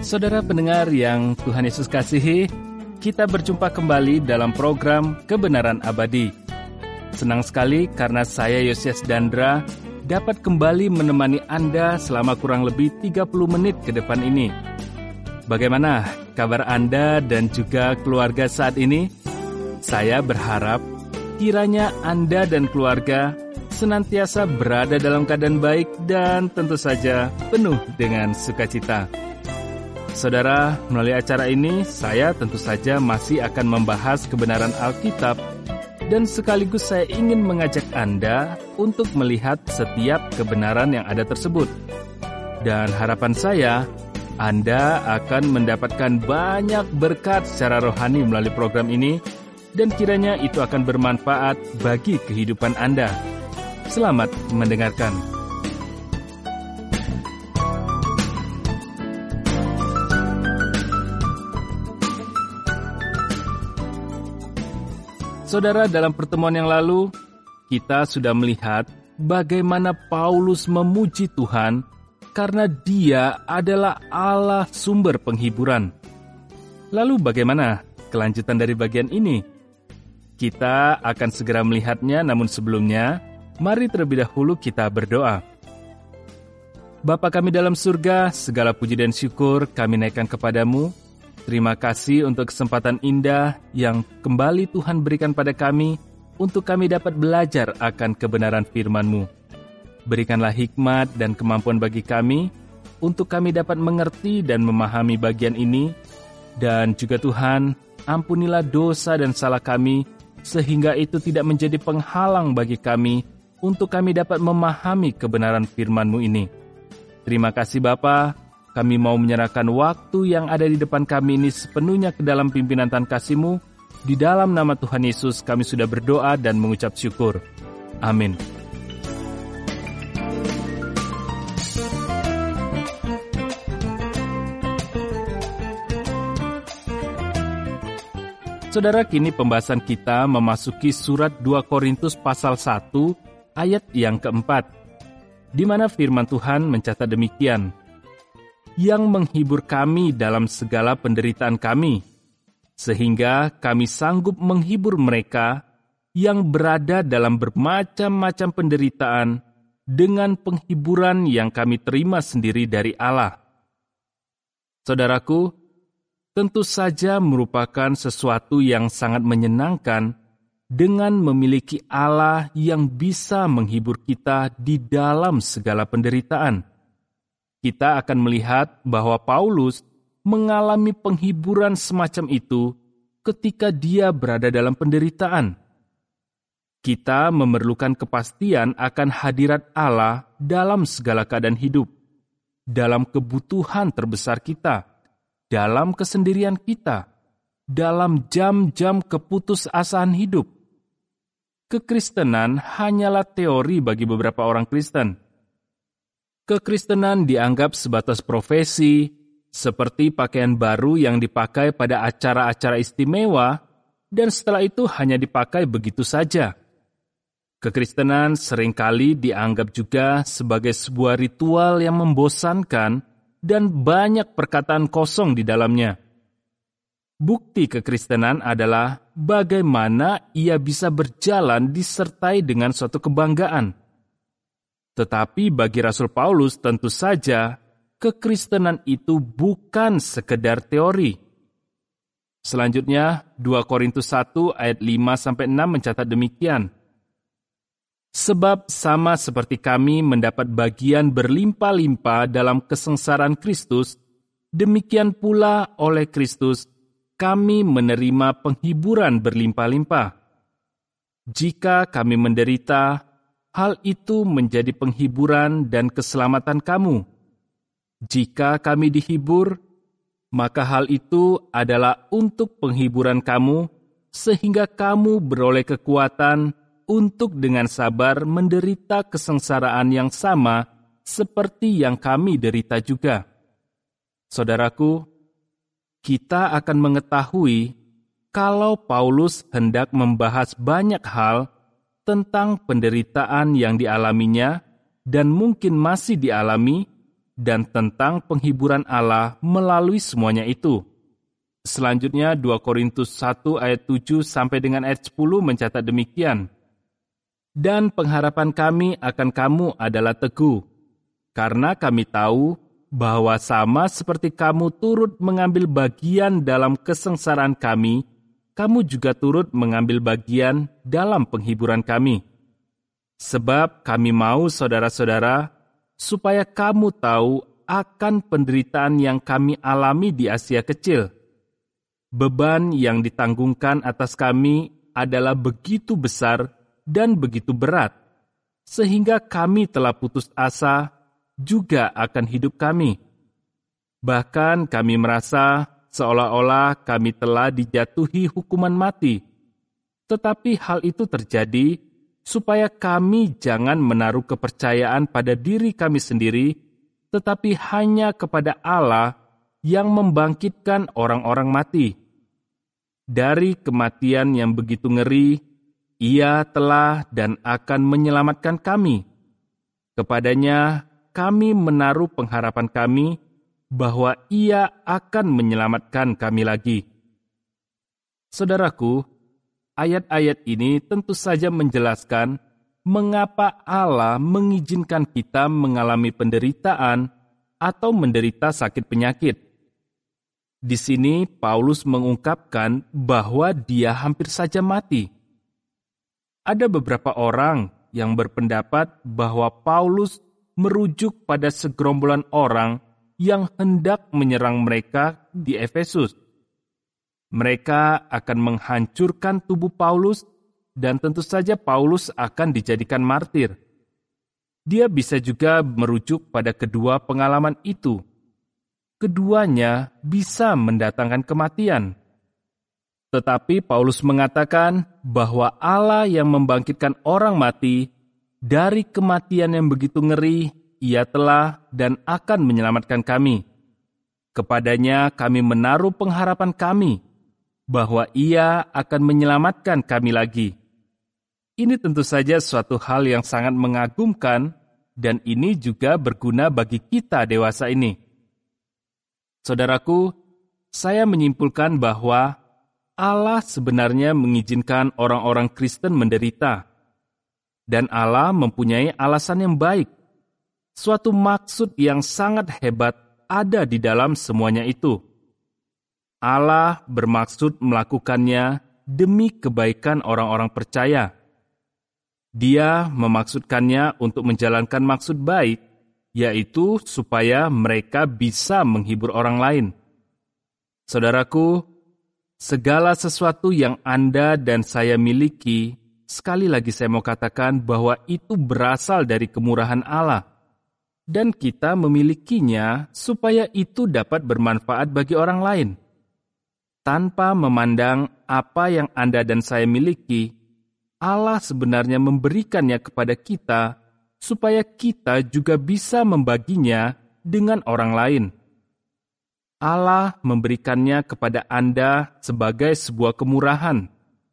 Saudara pendengar yang Tuhan Yesus kasihi, kita berjumpa kembali dalam program Kebenaran Abadi. Senang sekali karena saya Yosias Dandra dapat kembali menemani Anda selama kurang lebih 30 menit ke depan ini. Bagaimana kabar Anda dan juga keluarga saat ini? Saya berharap kiranya Anda dan keluarga senantiasa berada dalam keadaan baik dan tentu saja penuh dengan sukacita. Saudara, melalui acara ini, saya tentu saja masih akan membahas kebenaran Alkitab dan sekaligus saya ingin mengajak Anda untuk melihat setiap kebenaran yang ada tersebut. Dan harapan saya, Anda akan mendapatkan banyak berkat secara rohani melalui program ini dan kiranya itu akan bermanfaat bagi kehidupan Anda. Selamat mendengarkan. Saudara, dalam pertemuan yang lalu, kita sudah melihat bagaimana Paulus memuji Tuhan karena Dia adalah Allah sumber penghiburan. Lalu bagaimana kelanjutan dari bagian ini? Kita akan segera melihatnya, namun sebelumnya, mari terlebih dahulu kita berdoa. Bapa kami dalam surga, segala puji dan syukur kami naikkan kepadamu. Terima kasih untuk kesempatan indah yang kembali Tuhan berikan pada kami untuk kami dapat belajar akan kebenaran firman-Mu. Berikanlah hikmat dan kemampuan bagi kami untuk kami dapat mengerti dan memahami bagian ini. Dan juga Tuhan, ampunilah dosa dan salah kami sehingga itu tidak menjadi penghalang bagi kami untuk kami dapat memahami kebenaran firman-Mu ini. Terima kasih Bapa. Kami mau menyerahkan waktu yang ada di depan kami ini sepenuhnya ke dalam pimpinan Tuhan kasih-Mu. Di dalam nama Tuhan Yesus kami sudah berdoa dan mengucap syukur. Amin. Saudara, kini pembahasan kita memasuki surat 2 Korintus pasal 1 ayat yang keempat, di mana firman Tuhan mencatat demikian. Yang menghibur kami dalam segala penderitaan kami, sehingga kami sanggup menghibur mereka yang berada dalam bermacam-macam penderitaan dengan penghiburan yang kami terima sendiri dari Allah. Saudaraku, tentu saja merupakan sesuatu yang sangat menyenangkan dengan memiliki Allah yang bisa menghibur kita di dalam segala penderitaan. Kita akan melihat bahwa Paulus mengalami penghiburan semacam itu ketika dia berada dalam penderitaan. Kita memerlukan kepastian akan hadirat Allah dalam segala keadaan hidup, dalam kebutuhan terbesar kita, dalam kesendirian kita, dalam jam-jam keputusasaan hidup. Kekristenan hanyalah teori bagi beberapa orang Kristen. Kekristenan dianggap sebatas profesi, seperti pakaian baru yang dipakai pada acara-acara istimewa, dan setelah itu hanya dipakai begitu saja. Kekristenan seringkali dianggap juga sebagai sebuah ritual yang membosankan dan banyak perkataan kosong di dalamnya. Bukti kekristenan adalah bagaimana ia bisa berjalan disertai dengan suatu kebanggaan. Tetapi bagi Rasul Paulus tentu saja, kekristenan itu bukan sekedar teori. Selanjutnya, 2 Korintus 1 ayat 5-6 mencatat demikian. Sebab sama seperti kami mendapat bagian berlimpah-limpah dalam kesengsaraan Kristus, demikian pula oleh Kristus kami menerima penghiburan berlimpah-limpah. Jika kami menderita, hal itu menjadi penghiburan dan keselamatan kamu. Jika kami dihibur, maka hal itu adalah untuk penghiburan kamu, sehingga kamu beroleh kekuatan untuk dengan sabar menderita kesengsaraan yang sama seperti yang kami derita juga. Saudaraku, kita akan mengetahui kalau Paulus hendak membahas banyak hal tentang penderitaan yang dialaminya dan mungkin masih dialami dan tentang penghiburan Allah melalui semuanya itu. Selanjutnya 2 Korintus 1 ayat 7 sampai dengan ayat 10 mencatat demikian. Dan pengharapan kami akan kamu adalah teguh, karena kami tahu bahwa sama seperti kamu turut mengambil bagian dalam kesengsaraan kami, kamu juga turut mengambil bagian dalam penghiburan kami. Sebab kami mau saudara-saudara, supaya kamu tahu akan penderitaan yang kami alami di Asia Kecil. Beban yang ditanggungkan atas kami adalah begitu besar dan begitu berat, sehingga kami telah putus asa juga akan hidup kami. Bahkan kami merasa seolah-olah kami telah dijatuhi hukuman mati. Tetapi hal itu terjadi supaya kami jangan menaruh kepercayaan pada diri kami sendiri, tetapi hanya kepada Allah yang membangkitkan orang-orang mati. Dari kematian yang begitu ngeri, Ia telah dan akan menyelamatkan kami. Kepadanya kami menaruh pengharapan kami bahwa Ia akan menyelamatkan kami lagi. Saudaraku, ayat-ayat ini tentu saja menjelaskan mengapa Allah mengizinkan kita mengalami penderitaan atau menderita sakit penyakit. Di sini Paulus mengungkapkan bahwa dia hampir saja mati. Ada beberapa orang yang berpendapat bahwa Paulus merujuk pada segerombolan orang yang hendak menyerang mereka di Efesus. Mereka akan menghancurkan tubuh Paulus dan tentu saja Paulus akan dijadikan martir. Dia bisa juga merujuk pada kedua pengalaman itu. Keduanya bisa mendatangkan kematian. Tetapi Paulus mengatakan bahwa Allah yang membangkitkan orang mati dari kematian yang begitu ngeri, Ia telah dan akan menyelamatkan kami. Kepadanya kami menaruh pengharapan kami bahwa Ia akan menyelamatkan kami lagi. Ini tentu saja suatu hal yang sangat mengagumkan dan ini juga berguna bagi kita dewasa ini. Saudaraku, saya menyimpulkan bahwa Allah sebenarnya mengizinkan orang-orang Kristen menderita. Dan Allah mempunyai alasan yang baik. Suatu maksud yang sangat hebat ada di dalam semuanya itu. Allah bermaksud melakukannya demi kebaikan orang-orang percaya. Dia memaksudkannya untuk menjalankan maksud baik, yaitu supaya mereka bisa menghibur orang lain. Saudaraku, segala sesuatu yang Anda dan saya miliki, sekali lagi saya mau katakan bahwa itu berasal dari kemurahan Allah. Dan kita memilikinya supaya itu dapat bermanfaat bagi orang lain. Tanpa memandang apa yang Anda dan saya miliki, Allah sebenarnya memberikannya kepada kita supaya kita juga bisa membaginya dengan orang lain. Allah memberikannya kepada Anda sebagai sebuah kemurahan.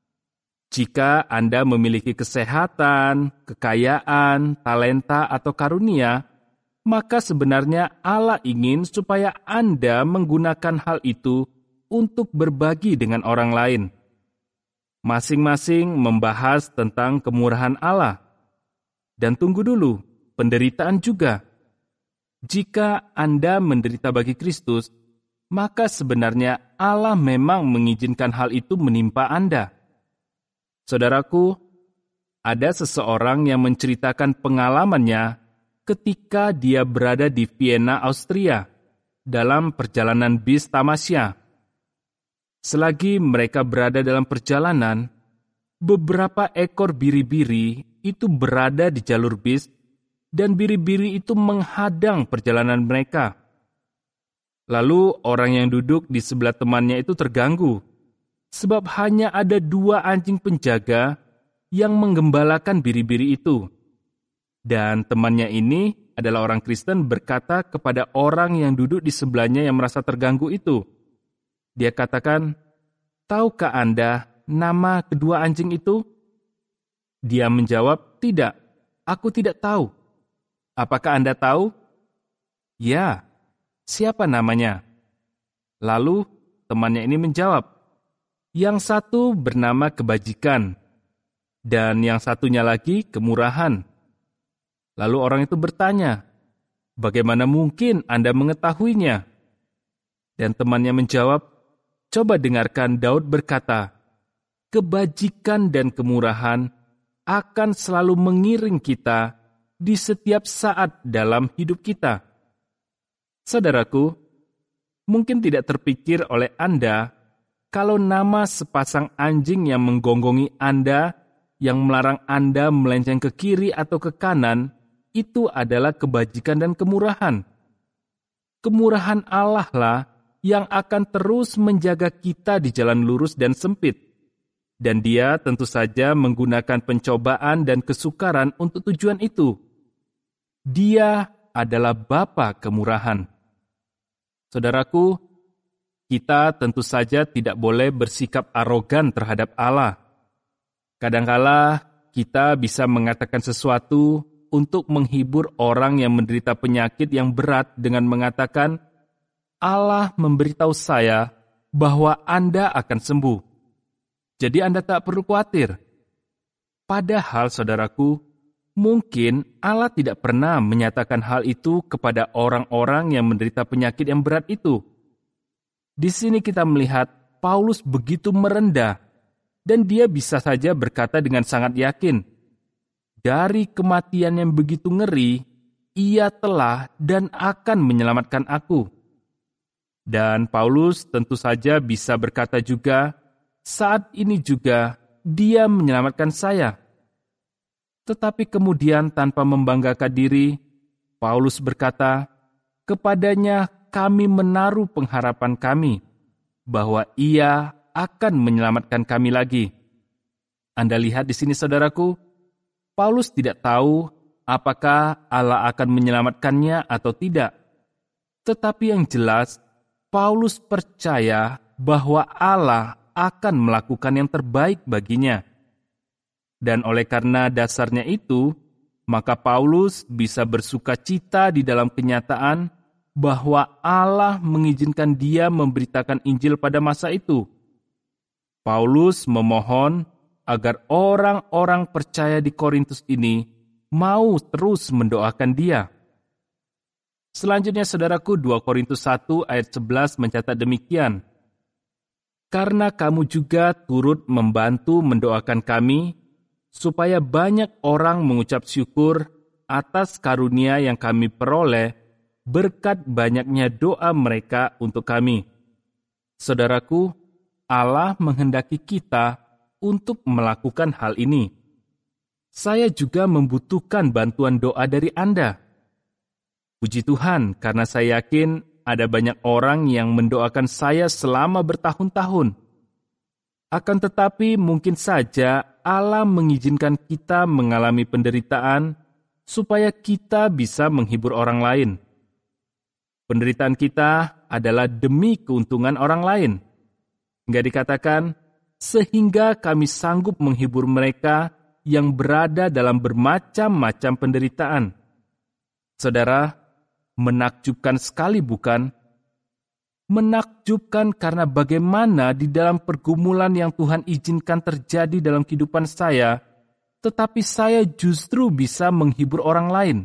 Jika Anda memiliki kesehatan, kekayaan, talenta, atau karunia, maka sebenarnya Allah ingin supaya Anda menggunakan hal itu untuk berbagi dengan orang lain. Masing-masing membahas tentang kemurahan Allah. Dan tunggu dulu, penderitaan juga. Jika Anda menderita bagi Kristus, maka sebenarnya Allah memang mengizinkan hal itu menimpa Anda. Saudaraku, ada seseorang yang menceritakan pengalamannya ketika dia berada di Vienna, Austria, dalam perjalanan bis tamasya. Selagi mereka berada dalam perjalanan, beberapa ekor biri-biri itu berada di jalur bis, dan biri-biri itu menghadang perjalanan mereka. Lalu orang yang duduk di sebelah temannya itu terganggu, sebab hanya ada 2 anjing penjaga yang menggembalakan biri-biri itu. Dan temannya ini adalah orang Kristen berkata kepada orang yang duduk di sebelahnya yang merasa terganggu itu. Dia katakan, "Tahukah Anda nama kedua anjing itu?" Dia menjawab, "Tidak, aku tidak tahu." "Apakah Anda tahu?" "Ya, siapa namanya?" Lalu temannya ini menjawab, "Yang satu bernama Kebajikan, dan yang satunya lagi Kemurahan." Lalu orang itu bertanya, "Bagaimana mungkin Anda mengetahuinya?" Dan temannya menjawab, "Coba dengarkan Daud berkata, kebajikan dan kemurahan akan selalu mengiring kita di setiap saat dalam hidup kita." Saudaraku, mungkin tidak terpikir oleh Anda kalau nama sepasang anjing yang menggonggongi Anda, yang melarang Anda melenceng ke kiri atau ke kanan, itu adalah kebajikan dan kemurahan. Kemurahan Allah lah yang akan terus menjaga kita di jalan lurus dan sempit. Dan Dia tentu saja menggunakan pencobaan dan kesukaran untuk tujuan itu. Dia adalah Bapa kemurahan. Saudaraku, kita tentu saja tidak boleh bersikap arogan terhadap Allah. Kadangkala kita bisa mengatakan sesuatu untuk menghibur orang yang menderita penyakit yang berat dengan mengatakan, "Allah memberitahu saya bahwa Anda akan sembuh. Jadi Anda tak perlu khawatir." Padahal, saudaraku, mungkin Allah tidak pernah menyatakan hal itu kepada orang-orang yang menderita penyakit yang berat itu. Di sini kita melihat Paulus begitu merendah, dan dia bisa saja berkata dengan sangat yakin, "Dari kematian yang begitu ngeri, Ia telah dan akan menyelamatkan aku." Dan Paulus tentu saja bisa berkata juga, "Saat ini juga Dia menyelamatkan saya." Tetapi kemudian tanpa membanggakan diri, Paulus berkata, "Kepadanya kami menaruh pengharapan kami, bahwa Ia akan menyelamatkan kami lagi." Anda lihat di sini, saudaraku, Paulus tidak tahu apakah Allah akan menyelamatkannya atau tidak. Tetapi yang jelas, Paulus percaya bahwa Allah akan melakukan yang terbaik baginya. Dan oleh karena dasarnya itu, maka Paulus bisa bersuka cita di dalam kenyataan bahwa Allah mengizinkan dia memberitakan Injil pada masa itu. Paulus memohon agar orang-orang percaya di Korintus ini mau terus mendoakan dia. Selanjutnya, saudaraku, 2 Korintus 1 ayat 11 mencatat demikian, "Karena kamu juga turut membantu mendoakan kami, supaya banyak orang mengucap syukur atas karunia yang kami peroleh berkat banyaknya doa mereka untuk kami." Saudaraku, Allah menghendaki kita untuk melakukan hal ini. Saya juga membutuhkan bantuan doa dari Anda. Puji Tuhan, karena saya yakin ada banyak orang yang mendoakan saya selama bertahun-tahun. Akan tetapi mungkin saja Allah mengizinkan kita mengalami penderitaan supaya kita bisa menghibur orang lain. Penderitaan kita adalah demi keuntungan orang lain. Hingga dikatakan, sehingga kami sanggup menghibur mereka yang berada dalam bermacam-macam penderitaan. Saudara, menakjubkan sekali bukan? Menakjubkan karena bagaimana di dalam pergumulan yang Tuhan izinkan terjadi dalam kehidupan saya, tetapi saya justru bisa menghibur orang lain.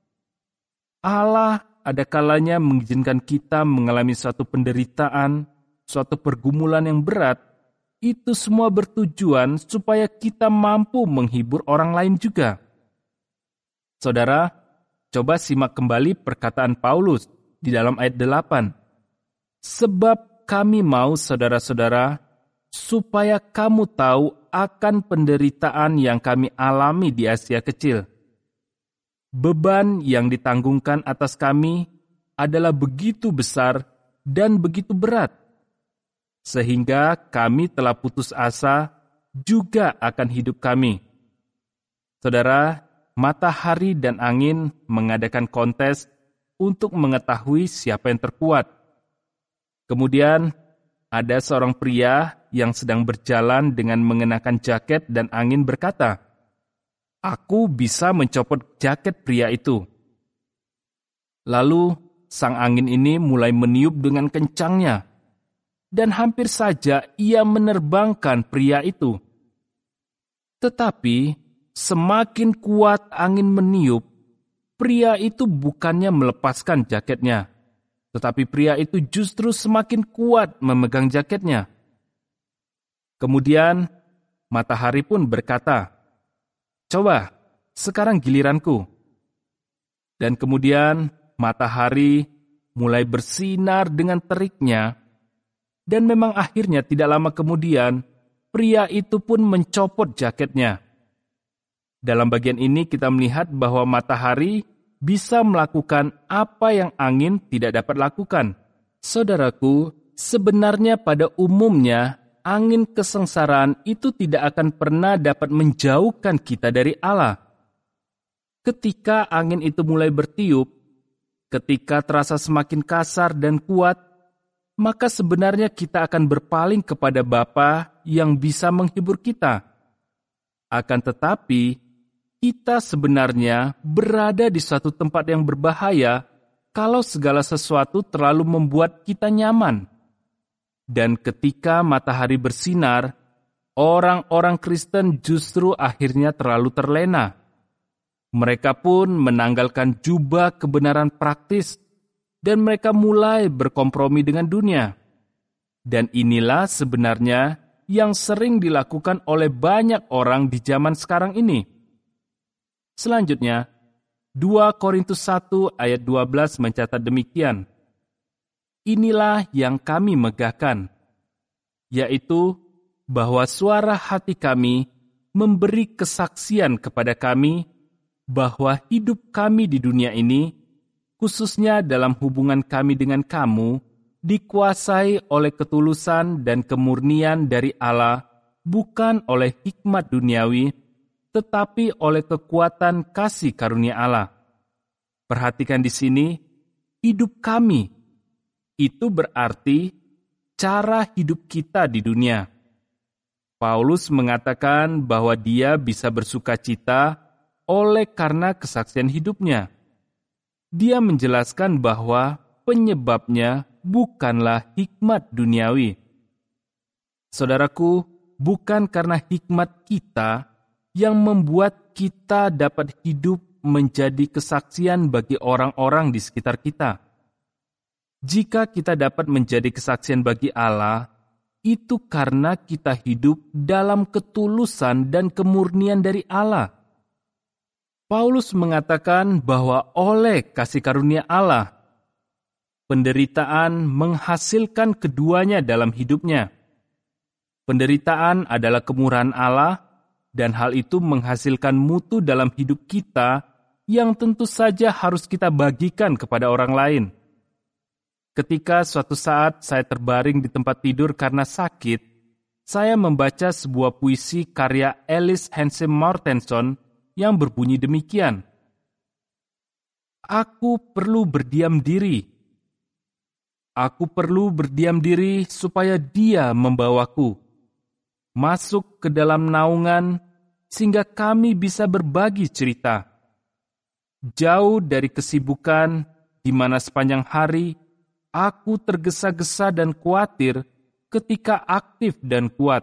Allah ada kalanya mengizinkan kita mengalami suatu penderitaan, suatu pergumulan yang berat. Itu semua bertujuan supaya kita mampu menghibur orang lain juga. Saudara, coba simak kembali perkataan Paulus di dalam ayat 8. "Sebab kami mau, saudara-saudara, supaya kamu tahu akan penderitaan yang kami alami di Asia Kecil. Beban yang ditanggungkan atas kami adalah begitu besar dan begitu berat, sehingga kami telah putus asa juga akan hidup kami." Saudara, matahari dan angin mengadakan kontes untuk mengetahui siapa yang terkuat. Kemudian, ada seorang pria yang sedang berjalan dengan mengenakan jaket dan angin berkata, "Aku bisa mencopot jaket pria itu." Lalu, sang angin ini mulai meniup dengan kencangnya, dan hampir saja ia menerbangkan pria itu. Tetapi semakin kuat angin meniup, pria itu bukannya melepaskan jaketnya, tetapi pria itu justru semakin kuat memegang jaketnya. Kemudian matahari pun berkata, "Coba, sekarang giliranku." Dan kemudian matahari mulai bersinar dengan teriknya, dan memang akhirnya tidak lama kemudian, pria itu pun mencopot jaketnya. Dalam bagian ini kita melihat bahwa matahari bisa melakukan apa yang angin tidak dapat lakukan. Saudaraku, sebenarnya pada umumnya, angin kesengsaraan itu tidak akan pernah dapat menjauhkan kita dari Allah. Ketika angin itu mulai bertiup, ketika terasa semakin kasar dan kuat, maka sebenarnya kita akan berpaling kepada Bapa yang bisa menghibur kita. Akan tetapi, kita sebenarnya berada di suatu tempat yang berbahaya kalau segala sesuatu terlalu membuat kita nyaman. Dan ketika matahari bersinar, orang-orang Kristen justru akhirnya terlalu terlena. Mereka pun menanggalkan jubah kebenaran praktis dan mereka mulai berkompromi dengan dunia. Dan inilah sebenarnya yang sering dilakukan oleh banyak orang di zaman sekarang ini. Selanjutnya, 2 Korintus 1 ayat 12 mencatat demikian. Inilah yang kami megahkan, yaitu bahwa suara hati kami memberi kesaksian kepada kami bahwa hidup kami di dunia ini, khususnya dalam hubungan kami dengan kamu, dikuasai oleh ketulusan dan kemurnian dari Allah, bukan oleh hikmat duniawi, tetapi oleh kekuatan kasih karunia Allah. Perhatikan di sini, hidup kami, itu berarti cara hidup kita di dunia. Paulus mengatakan bahwa dia bisa bersukacita oleh karena kesaksian hidupnya. Dia menjelaskan bahwa penyebabnya bukanlah hikmat duniawi. Saudaraku, bukan karena hikmat kita yang membuat kita dapat hidup menjadi kesaksian bagi orang-orang di sekitar kita. Jika kita dapat menjadi kesaksian bagi Allah, itu karena kita hidup dalam ketulusan dan kemurnian dari Allah. Paulus mengatakan bahwa oleh kasih karunia Allah, penderitaan menghasilkan keduanya dalam hidupnya. Penderitaan adalah kemurahan Allah, dan hal itu menghasilkan mutu dalam hidup kita yang tentu saja harus kita bagikan kepada orang lain. Ketika suatu saat saya terbaring di tempat tidur karena sakit, saya membaca sebuah puisi karya Alice Hansen Mortenson yang berbunyi demikian. Aku perlu berdiam diri. Aku perlu berdiam diri supaya Dia membawaku masuk ke dalam naungan sehingga kami bisa berbagi cerita. Jauh dari kesibukan di mana sepanjang hari aku tergesa-gesa dan khawatir ketika aktif dan kuat.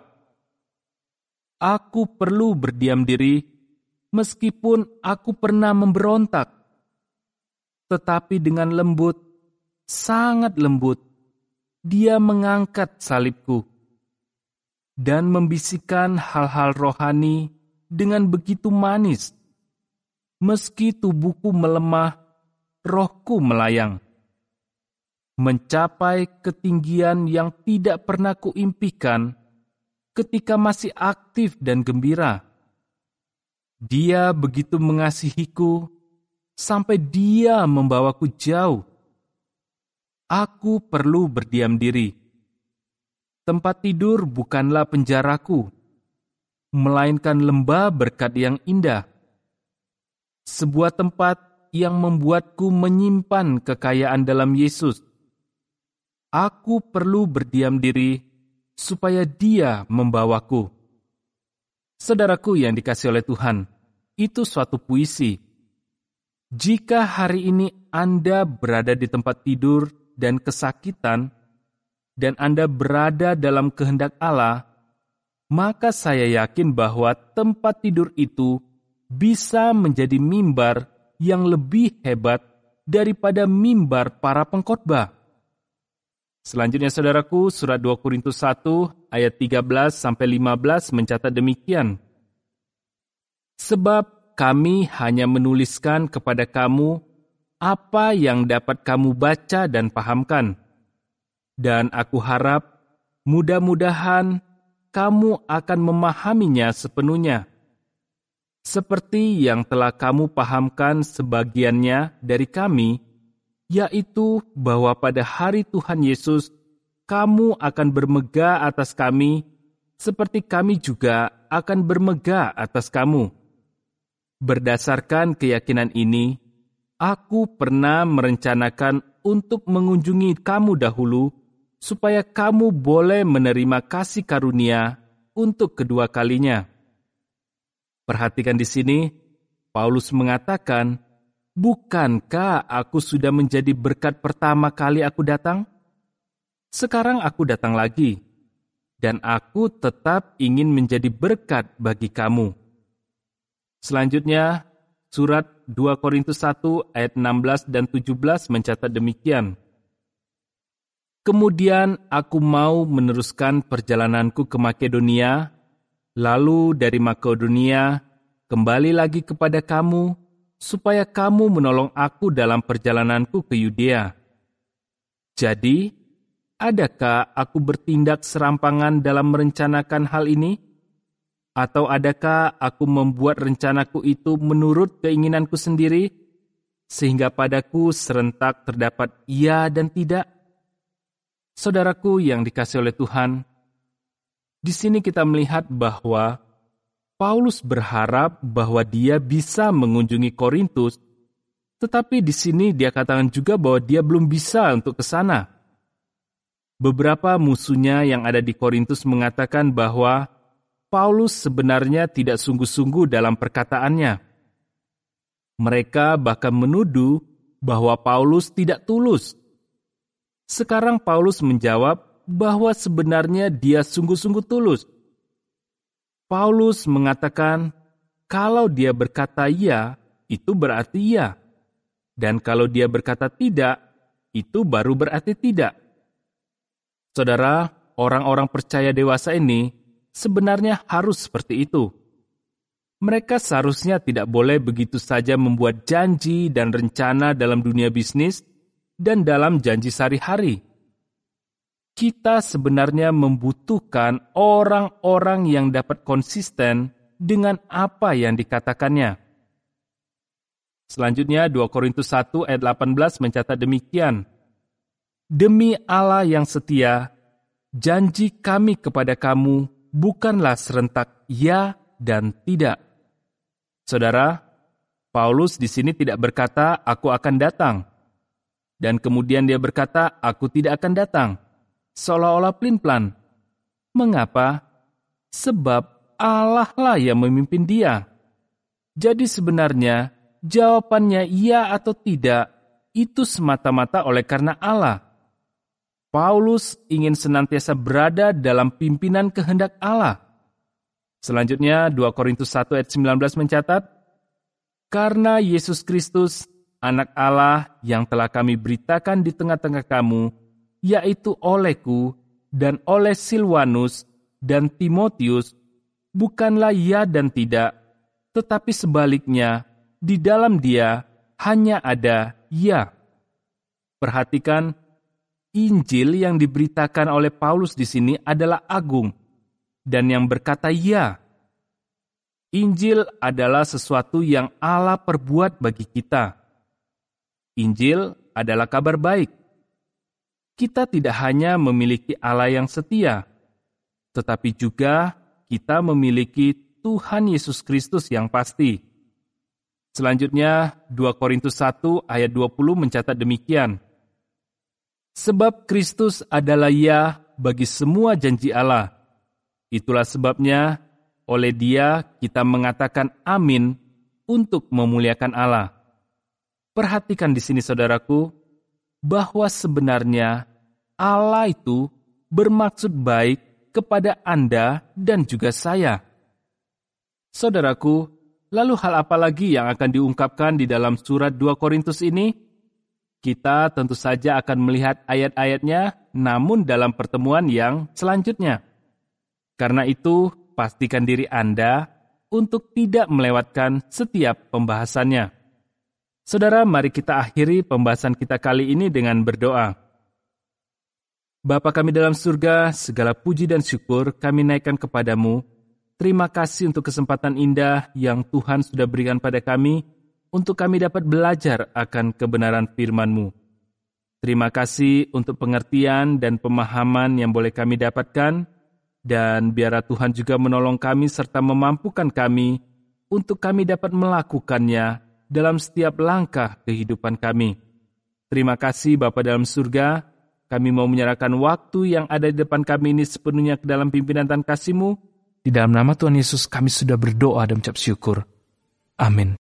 Aku perlu berdiam diri meskipun aku pernah memberontak. Tetapi dengan lembut, sangat lembut, Dia mengangkat salibku dan membisikkan hal-hal rohani dengan begitu manis. Meski tubuhku melemah, rohku melayang, mencapai ketinggian yang tidak pernah kuimpikan ketika masih aktif dan gembira. Dia begitu mengasihiku sampai Dia membawaku jauh. Aku perlu berdiam diri. Tempat tidur bukanlah penjaraku, melainkan lembah berkat yang indah. Sebuah tempat yang membuatku menyimpan kekayaan dalam Yesus. Aku perlu berdiam diri supaya Dia membawaku. Saudaraku yang dikasihi oleh Tuhan, itu suatu puisi. Jika hari ini Anda berada di tempat tidur dan kesakitan, dan Anda berada dalam kehendak Allah, maka saya yakin bahwa tempat tidur itu bisa menjadi mimbar yang lebih hebat daripada mimbar para pengkhotbah. Selanjutnya saudaraku, surat 2 Korintus 1 ayat 13-15 mencatat demikian. Sebab kami hanya menuliskan kepada kamu apa yang dapat kamu baca dan pahamkan. Dan aku harap mudah-mudahan kamu akan memahaminya sepenuhnya. Seperti yang telah kamu pahamkan sebagiannya dari kami, yaitu bahwa pada hari Tuhan Yesus kamu akan bermegah atas kami, seperti kami juga akan bermegah atas kamu. Berdasarkan keyakinan ini, aku pernah merencanakan untuk mengunjungi kamu dahulu, supaya kamu boleh menerima kasih karunia untuk kedua kalinya. Perhatikan di sini, Paulus mengatakan, bukankah aku sudah menjadi berkat pertama kali aku datang? Sekarang aku datang lagi, dan aku tetap ingin menjadi berkat bagi kamu. Selanjutnya, surat 2 Korintus 1 ayat 16 dan 17 mencatat demikian. Kemudian aku mau meneruskan perjalananku ke Makedonia, lalu dari Makedonia kembali lagi kepada kamu, supaya kamu menolong aku dalam perjalananku ke Yudea. Jadi, adakah aku bertindak serampangan dalam merencanakan hal ini? Atau adakah aku membuat rencanaku itu menurut keinginanku sendiri, sehingga padaku serentak terdapat iya dan tidak? Saudaraku yang dikasihi oleh Tuhan, di sini kita melihat bahwa Paulus berharap bahwa dia bisa mengunjungi Korintus, tetapi di sini dia katakan juga bahwa dia belum bisa untuk ke sana. Beberapa musuhnya yang ada di Korintus mengatakan bahwa Paulus sebenarnya tidak sungguh-sungguh dalam perkataannya. Mereka bahkan menuduh bahwa Paulus tidak tulus. Sekarang Paulus menjawab bahwa sebenarnya dia sungguh-sungguh tulus. Paulus mengatakan, kalau dia berkata iya, itu berarti iya. Dan kalau dia berkata tidak, itu baru berarti tidak. Saudara, orang-orang percaya dewasa ini sebenarnya harus seperti itu. Mereka seharusnya tidak boleh begitu saja membuat janji dan rencana dalam dunia bisnis dan dalam janji sehari-hari. Kita sebenarnya membutuhkan orang-orang yang dapat konsisten dengan apa yang dikatakannya. Selanjutnya 2 Korintus 1 ayat 18 mencatat demikian. Demi Allah yang setia, janji kami kepada kamu bukanlah serentak ya dan tidak. Saudara, Paulus di sini tidak berkata, aku akan datang. Dan kemudian dia berkata, aku tidak akan datang. Seolah-olah pelin-pelan. Mengapa? Sebab Allah lah yang memimpin dia. Jadi sebenarnya, jawabannya iya atau tidak, itu semata-mata oleh karena Allah. Paulus ingin senantiasa berada dalam pimpinan kehendak Allah. Selanjutnya 2 Korintus 1 ayat 19 mencatat, karena Yesus Kristus, anak Allah yang telah kami beritakan di tengah-tengah kamu, yaitu olehku dan oleh Silwanus dan Timotius, bukanlah ya dan tidak, tetapi sebaliknya, di dalam dia hanya ada ya. Perhatikan, Injil yang diberitakan oleh Paulus di sini adalah agung, dan yang berkata ya. Injil adalah sesuatu yang Allah perbuat bagi kita. Injil adalah kabar baik. Kita tidak hanya memiliki Allah yang setia, tetapi juga kita memiliki Tuhan Yesus Kristus yang pasti. Selanjutnya, 2 Korintus 1 ayat 20 mencatat demikian. Sebab Kristus adalah ya bagi semua janji Allah. Itulah sebabnya oleh Dia kita mengatakan amin untuk memuliakan Allah. Perhatikan di sini saudaraku, bahwa sebenarnya Allah itu bermaksud baik kepada Anda dan juga saya. Saudaraku, lalu hal apa lagi yang akan diungkapkan di dalam surat 2 Korintus ini? Kita tentu saja akan melihat ayat-ayatnya, namun dalam pertemuan yang selanjutnya. Karena itu, pastikan diri Anda untuk tidak melewatkan setiap pembahasannya. Saudara, mari kita akhiri pembahasan kita kali ini dengan berdoa. Bapa kami dalam surga, segala puji dan syukur kami naikkan kepadamu. Terima kasih untuk kesempatan indah yang Tuhan sudah berikan pada kami, untuk kami dapat belajar akan kebenaran firman-Mu. Terima kasih untuk pengertian dan pemahaman yang boleh kami dapatkan, dan biarlah Tuhan juga menolong kami serta memampukan kami untuk kami dapat melakukannya dalam setiap langkah kehidupan kami. Terima kasih Bapa dalam surga, kami mau menyerahkan waktu yang ada di depan kami ini sepenuhnya ke dalam pimpinan dan kasih-Mu. Di dalam nama Tuhan Yesus kami sudah berdoa dan mengucap syukur. Amin.